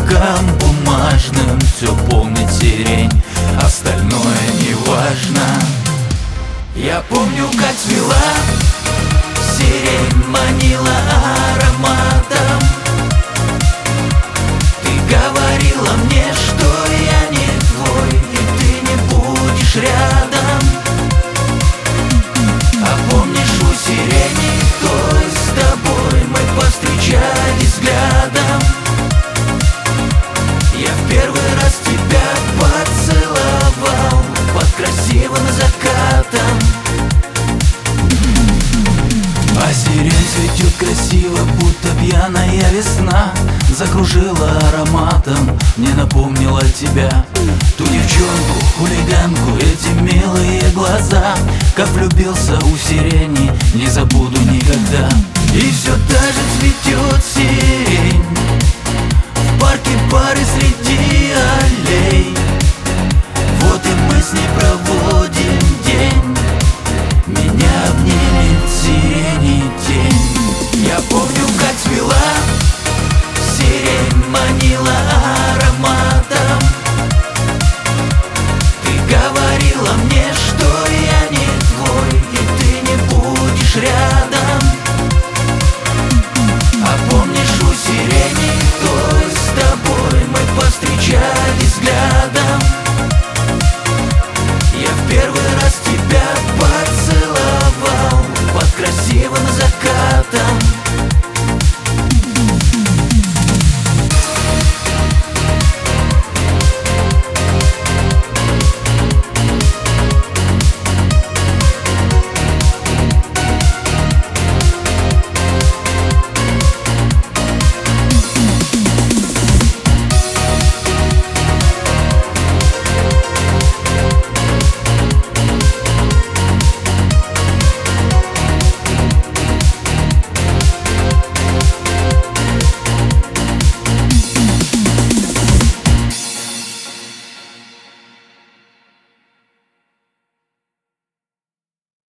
бокам бумажным все помнит сирень, остальное не важно. Я помню, как цвела сирень, манила ароматом. Ты говорила мне, что я не твой, и ты не будешь рядом. А помнишь, у сирени той с тобой мы повстречались взглядом. Я в первый раз тебя поцеловал под красивым закатом. А сирень цветет красиво, будто пьяная весна. Закружила ароматом, мне напомнила тебя. Ту девчонку, хулиганку, эти милые глаза. Как влюбился у сирени, не забуду никогда. И все та же цветет сирень в парке, пары среди аллей. Вот и мы с ней проводим день. Меня обнимет сирени тень. Я помню, как цвела сирень, манила